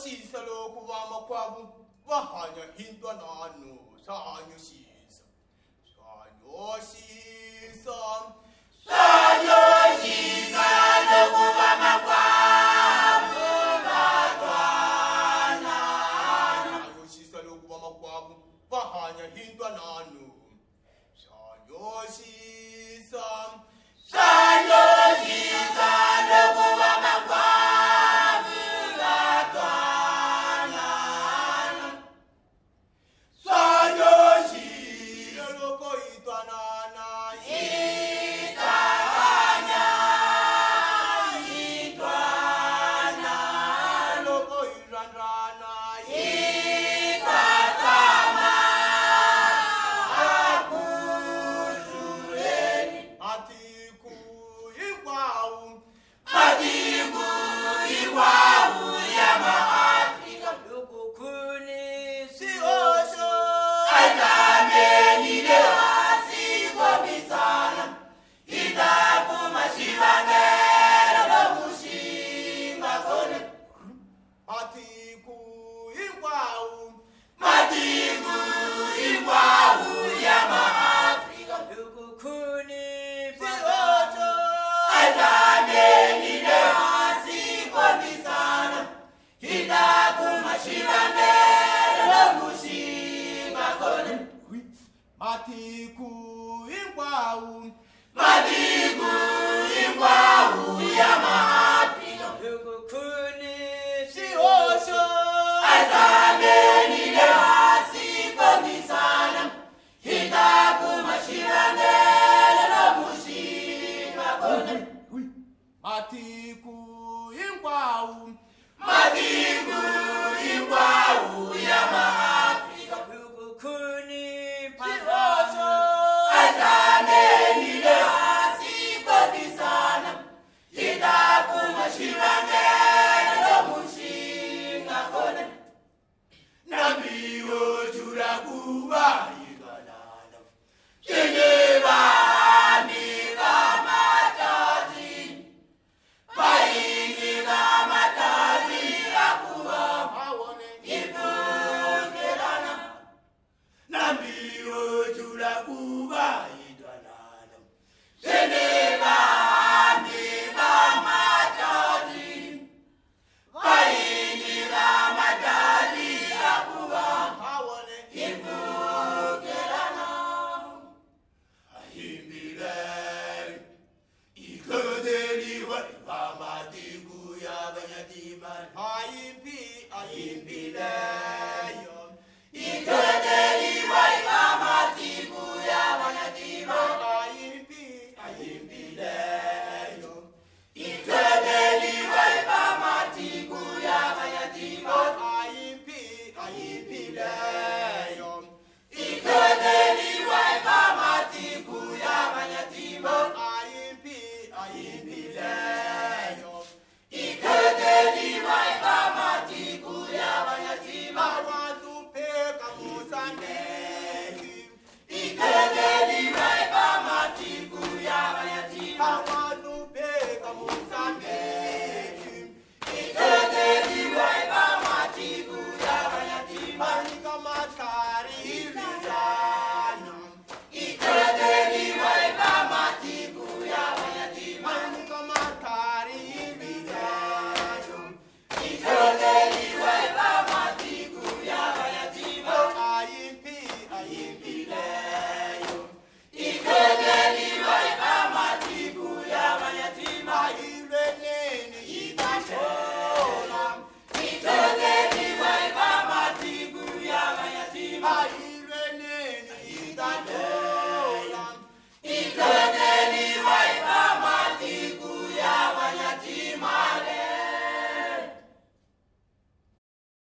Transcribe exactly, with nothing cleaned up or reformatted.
shisa lokhu bamakhwabu bahanya hintwa nanu sanyo shisa sanyo shisa sanyo shisa lokhu bamakhwabu batwana sanyo shisa lokhu bamakhwabu bahanya hintwa nanu sanyo shisa sanyo shisa lokhu bamakhwabu Matiku ingwau Matiku ingwau ya Maafrika Ukukuni si osho Atameni leasi komisana Hitaku mashirangele no mushima kone Matiku ingwau Matiku ingwau ya Maafrika